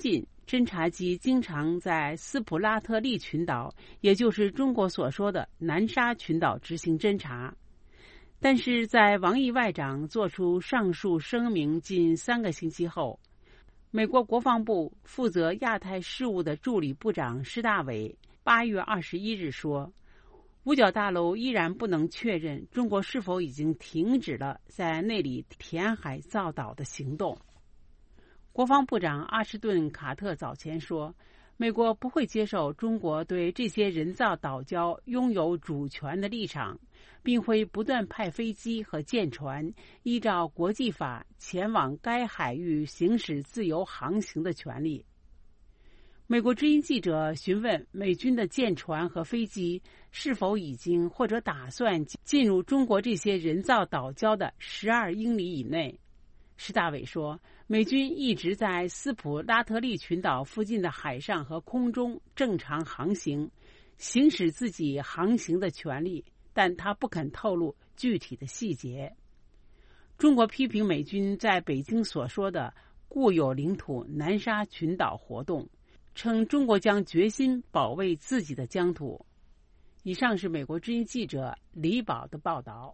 侦察机经常在斯普拉特利群岛，也就是中国所说的南沙群岛执行侦察。但是在王毅外长做出上述声明近三个星期后，美国国防部负责亚太事务的助理部长施大伟八月二十一日说，五角大楼依然不能确认中国是否已经停止了在那里填海造岛的行动。国防部长阿什顿·卡特早前说，美国不会接受中国对这些人造岛礁拥有主权的立场，并会不断派飞机和舰船依照国际法前往该海域行使自由航行的权利。美国之音记者询问美军的舰船和飞机是否已经或者打算进入中国这些人造岛礁的十二英里以内。施大伟说，美军一直在斯普拉特利群岛附近的海上和空中正常航行，行使自己航行的权利，但他不肯透露具体的细节。中国批评美军在北京所说的固有领土南沙群岛活动，称中国将决心保卫自己的疆土。以上是美国之音记者李宝的报道。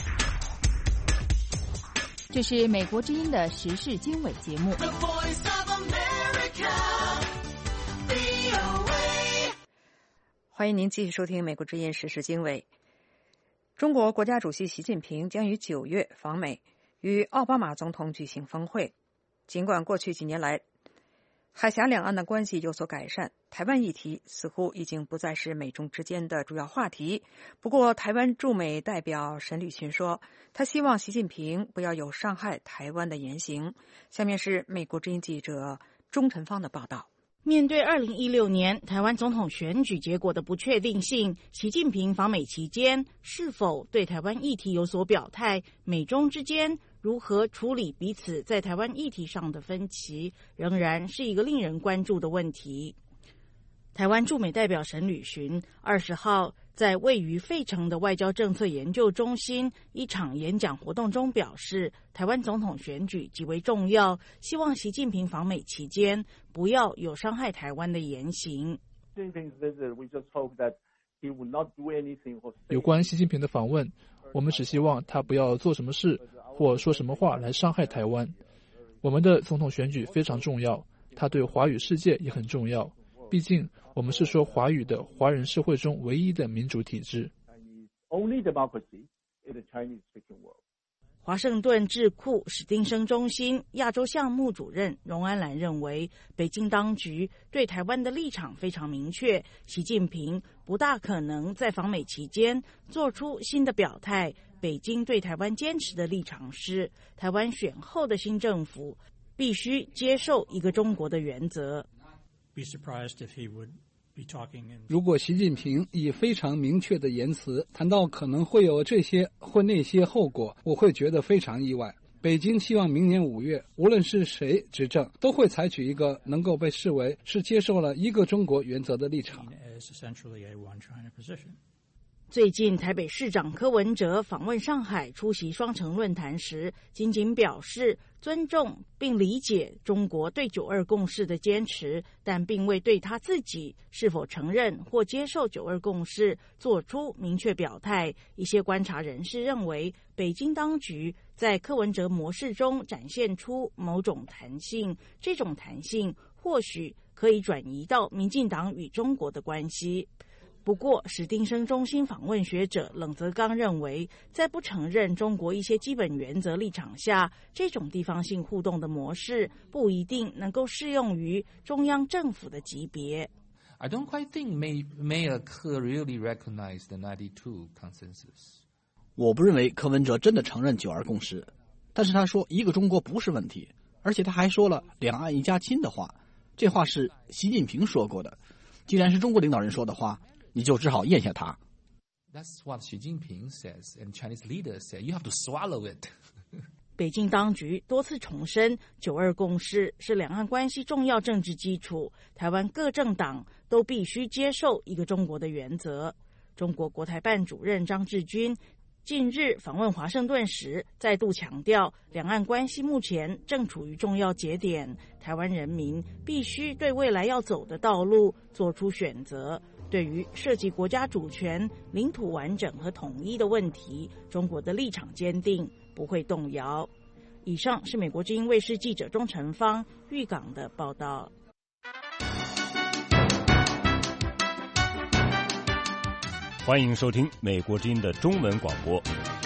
这是美国之音的时事经纬节目。 欢迎您继续收听美国之音时事经纬。中国国家主席习近平将于九月访美，与奥巴马总统举行峰会。尽管过去几年来海峡两岸的关系有所改善，台湾议题似乎已经不再是美中之间的主要话题。不过，台湾驻美代表沈履群说，他希望习近平不要有伤害台湾的言行。下面是美国之音记者钟晨芳的报道。 面对二零一六年台湾总统选举结果的不确定性，习近平访美期间是否对台湾议题有所表态，美中之间如何处理彼此在台湾议题上的分歧，仍然是一个令人关注的问题。台湾驻美代表沈履群二十号在位于费城的外交政策研究中心一场演讲活动中表示，台湾总统选举极为重要，希望习近平访美期间不要有伤害台湾的言行。 有关习近平的访问，我们只希望他不要做什么事或说什么话来伤害台湾。我们的总统选举非常重要，它对华语世界也很重要。毕竟，我们是说华语的华人社会中唯一的民主体制。 华盛顿智库史汀生中心亚洲项目主任荣安兰认为，北京当局对台湾的立场非常明确，习近平不大可能在访美期间做出新的表态。北京对台湾坚持的立场是，台湾选后的新政府必须接受一个中国的原则。 如果习近平以非常明确的言辞谈到可能会有这些或那些后果，我会觉得非常意外。北京希望明年五月，无论是谁执政，都会采取一个能够被视为是接受了一个中国原则的立场。 最近，台北市长柯文哲访问上海出席双城论坛时，仅仅表示尊重并理解中国对九二共识的坚持，但并未对他自己是否承认或接受九二共识做出明确表态。一些观察人士认为，北京当局在柯文哲模式中展现出某种弹性，这种弹性或许可以转移到民进党与中国的关系。不过，史汀生中心访问学者冷泽刚认为，在不承认中国一些基本原则立场下，这种地方性互动的模式不一定能够适用于中央政府的级别。 I don't quite think may may occur really recognize the ninety-two consensus. 我不认为柯文哲真的承认九二共识，但是他说一个中国不是问题，而且他还说了两岸一家亲的话，这话是习近平说过的。既然是中国领导人说的话，你就只好咽下它。 That's what Xi Jinping says, and Chinese leaders say. You have to swallow it. 北京当局多次重申，九二共识是两岸关系重要政治基础，台湾各政党都必须接受一个中国的原则。中国国台办主任张志军近日访问华盛顿时，再度强调，两岸关系目前正处于重要节点，台湾人民必须对未来要走的道路做出选择。对于涉及国家主权、领土完整和统一的问题，中国的立场坚定，不会动摇。以上是美国之音卫视记者钟成芳玉港的报道。 欢迎收听美国之音的中文广播。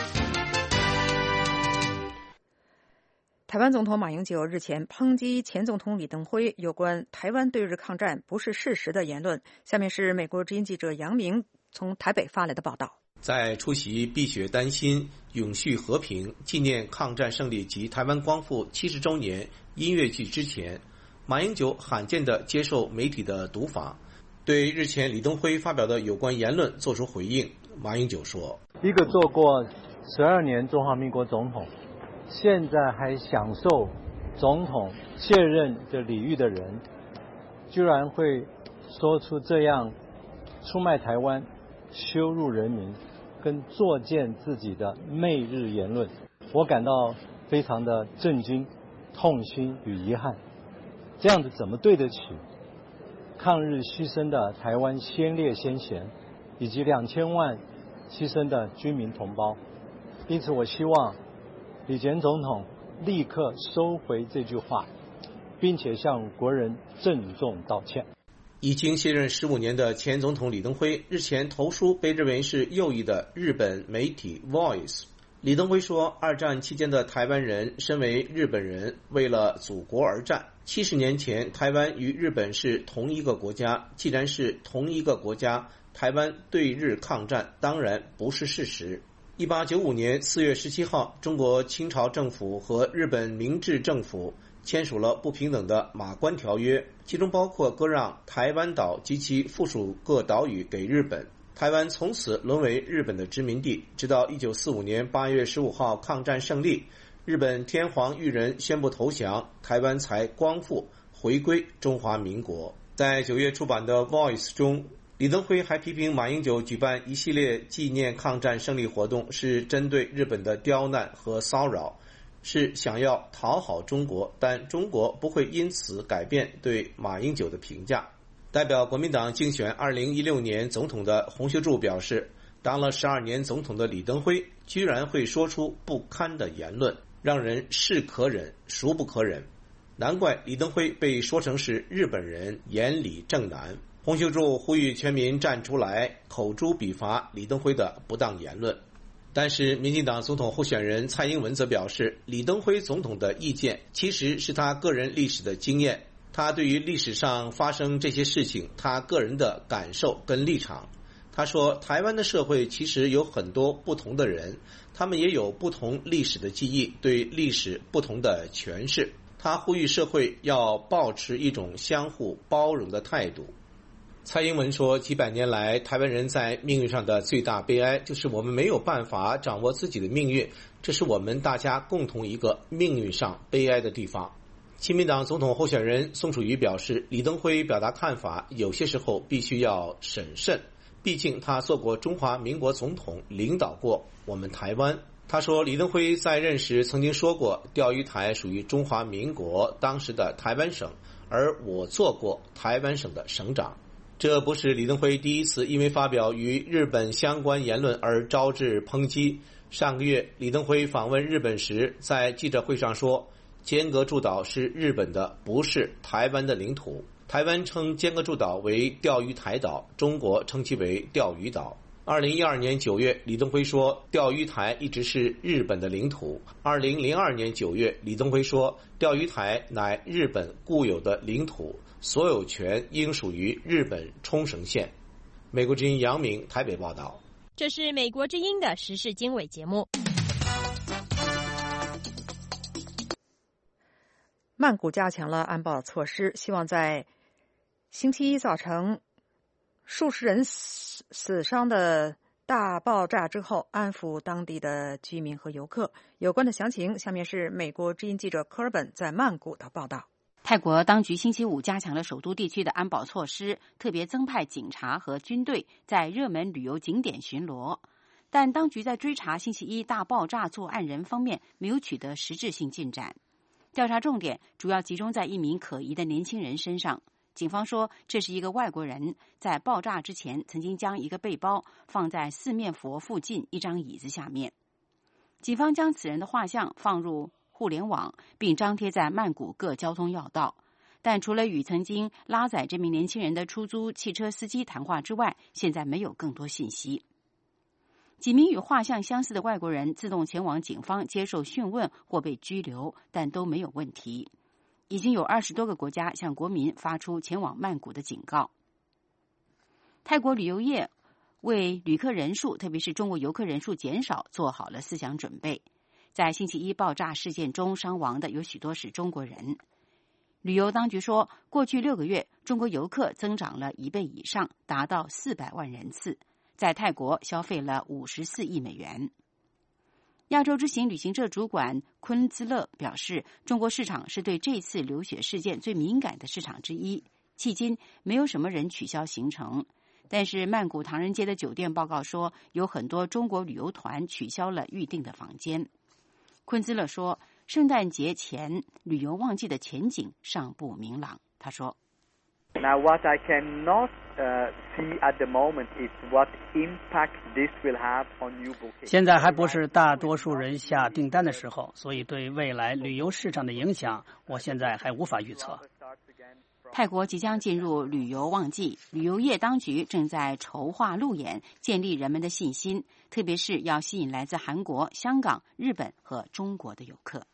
台湾总统马英九日前抨击前总统李登辉有关台湾对日抗战不是事实的言论。下面是美国之音记者杨明从台北发来的报道。 在出席碧血丹心永续和平纪念抗战胜利及台湾光复七十周年音乐剧之前，马英九罕见地接受媒体的读访，对日前李登辉发表的有关言论做出回应。马英九说， 一个做过十二年中华民国总统，现在还享受总统卸任的礼遇的人，居然会说出这样出卖台湾、羞辱人民跟作践自己的媚日言论，我感到非常的震惊、痛心与遗憾。这样子怎么对得起抗日牺牲的台湾先烈先贤，以及两千万牺牲的军民同胞？因此我希望李前总统立刻收回这句话，并且向国人郑重道歉。 已经卸任十五年的前总统李登辉日前投书被认为是右翼的日本媒体 Voice。 李登辉说，二战期间的台湾人身为日本人，为了祖国而战。七十年前台湾与日本是同一个国家，既然是同一个国家，台湾对日抗战当然不是事实。一八九五年四月十七号，中国清朝政府和日本明治政府签署了不平等的马关条约，其中包括割让台湾岛及其附属各岛屿给日本。台湾从此沦为日本的殖民地，直到一九四五年八月十五号抗战胜利，日本天皇裕仁宣布投降，台湾才光复回归中华民国。在九月出版的 Voice 中，李登辉还批评马英九举办一系列纪念抗战胜利活动是针对日本的刁难和骚扰，是想要讨好中国，但中国不会因此改变对马英九的评价。代表国民党竞选二零一六年总统的洪秀柱表示，当了十二年总统的李登辉居然会说出不堪的言论，让人是可忍孰不可忍，难怪李登辉被说成是日本人眼里正南。洪秀柱呼吁全民站出来口诛笔伐李登辉的不当言论。但是民进党总统候选人蔡英文则表示，李登辉总统的意见其实是他个人历史的经验，他对于历史上发生这些事情他个人的感受跟立场。他说，台湾的社会其实有很多不同的人，他们也有不同历史的记忆，对历史不同的诠释。他呼吁社会要保持一种相互包容的态度。蔡英文说，几百年来台湾人在命运上的最大悲哀就是我们没有办法掌握自己的命运，这是我们大家共同一个命运上悲哀的地方。亲民党总统候选人宋楚瑜表示，李登辉表达看法有些时候必须要审慎，毕竟他做过中华民国总统，领导过我们台湾。他说，李登辉在任时曾经说过，钓鱼台属于中华民国当时的台湾省，而我做过台湾省的省长。这不是李登辉第一次因为发表与日本相关言论而招致抨击。上个月李登辉访问日本时，在记者会上说，尖阁诸岛是日本的，不是台湾的领土。台湾称尖阁诸岛为钓鱼台岛，中国称其为钓鱼岛。二零一二年九月，李登辉说钓鱼台一直是日本的领土。二零零二年九月，李登辉说钓鱼台乃日本固有的领土，所有权应属于日本冲绳县。美国之音杨明台北报道。 这是美国之音的时事经纬节目。 曼谷加强了安保措施，希望在星期一造成数十人死死伤的大爆炸之后，安抚当地的居民和游客。有关的详情，下面是美国之音记者科尔本在曼谷的报道。 泰国当局星期五加强了首都地区的安保措施，特别增派警察和军队在热门旅游景点巡逻。 但当局在追查星期一大爆炸作案人方面没有取得实质性进展。调查重点主要集中在一名可疑的年轻人身上。警方说，这是一个外国人，在爆炸之前曾经将一个背包放在四面佛附近一张椅子下面。警方将此人的画像放入互联网，并张贴在曼谷各交通要道。但除了与曾经拉载这名年轻人的出租汽车司机谈话之外，现在没有更多信息。几名与画像相似的外国人自动前往警方接受讯问或被拘留，但都没有问题。已经有二十多个国家向国民发出前往曼谷的警告。泰国旅游业为旅客人数，特别是中国游客人数减少做好了思想准备。在星期一爆炸事件中伤亡的有许多是中国人。旅游当局说，过去六个月，中国游客增长了一倍以上，达到四百万人次，在泰国消费了五十四亿美元。亚洲之行旅行社主管昆兹勒表示，中国市场是对这次流血事件最敏感的市场之一。迄今没有什么人取消行程，但是曼谷唐人街的酒店报告说，有很多中国旅游团取消了预订的房间。昆兹勒说，圣诞节前旅游旺季的前景尚不明朗。他说 Now what I cannot uh, see at the moment is what impact this will have on new bookings. 现在还不是大多数人下订单的时候，所以对未来旅游市场的影响，我现在还无法预测。 泰国即将进入旅游旺季，旅游业当局正在筹划路演，建立人们的信心，特别是要吸引来自韩国、香港、日本和中国的游客。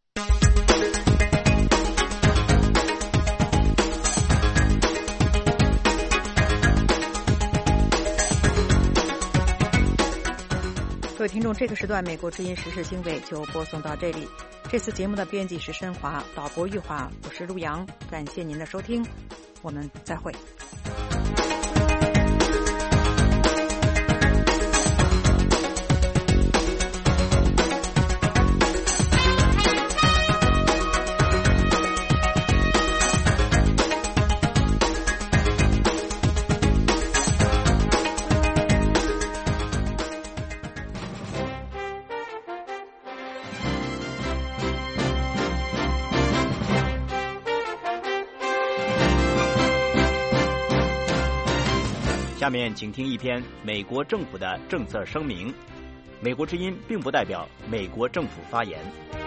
各位听众，这个时段美国之音时事经纬就播送到这里。这次节目的编辑是申华，导播玉华，我是陆阳，感谢您的收听，我们再会。 下面请听一篇美国政府的政策声明。美国之音并不代表美国政府发言。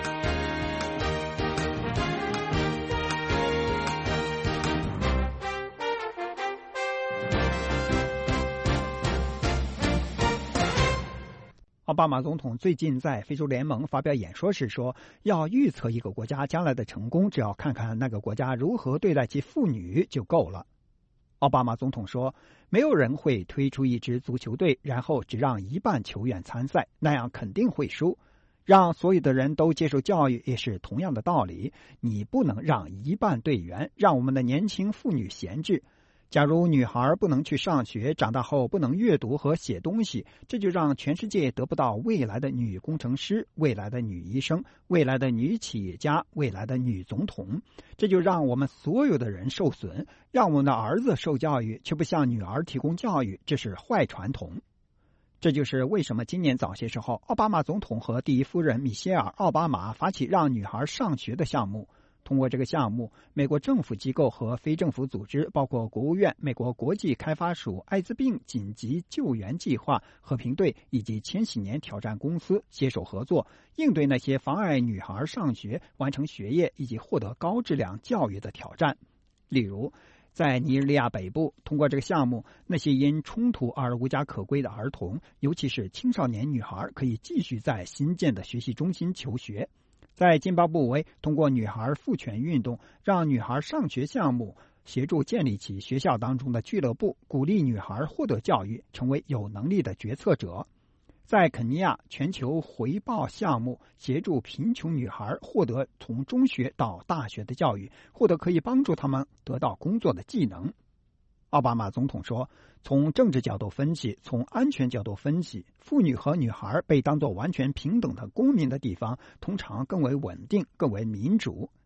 奥巴马总统最近在非洲联盟发表演说时说，要预测一个国家将来的成功，只要看看那个国家如何对待其妇女就够了。奥巴马总统说，没有人会推出一支足球队，然后只让一半球员参赛，那样肯定会输。让所有的人都接受教育也是同样的道理，你不能让一半队员，让我们的年轻妇女闲置。假如女孩不能去上学，长大后不能阅读和写东西，这就让全世界得不到未来的女工程师、未来的女医生、未来的女企业家、未来的女总统，这就让我们所有的人受损，让我们的儿子受教育，却不向女儿提供教育，这是坏传统。这就是为什么今年早些时候，奥巴马总统和第一夫人米歇尔·奥巴马发起让女孩上学的项目。通过这个项目，美国政府机构和非政府组织，包括国务院、美国国际开发署、艾滋病紧急救援计划、和平队以及千禧年挑战公司携手合作，应对那些妨碍女孩上学、完成学业以及获得高质量教育的挑战。例如，在尼日利亚北部，通过这个项目，那些因冲突而无家可归的儿童，尤其是青少年女孩，可以继续在新建的学习中心求学。在津巴布韦，通过女孩赋权运动，让女孩上学项目协助建立起学校当中的俱乐部，鼓励女孩获得教育，成为有能力的决策者。在肯尼亚，全球回报项目协助贫穷女孩获得从中学到大学的教育，获得可以帮助他们得到工作的技能。奥巴马总统说，从政治角度分析，从安全角度分析，妇女和女孩被当作完全平等的公民的地方，通常更为稳定，更为民主。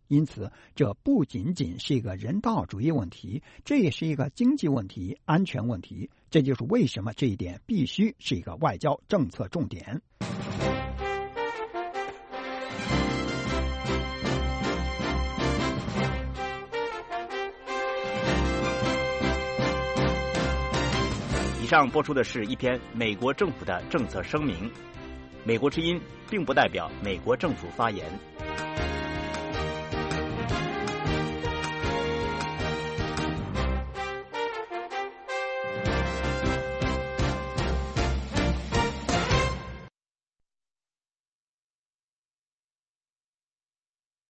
因此，这不仅仅是一个人道主义问题，这也是一个经济问题、安全问题。这就是为什么这一点必须是一个外交政策重点。 以上播出的是一篇美国政府的政策声明。美国之音并不代表美国政府发言。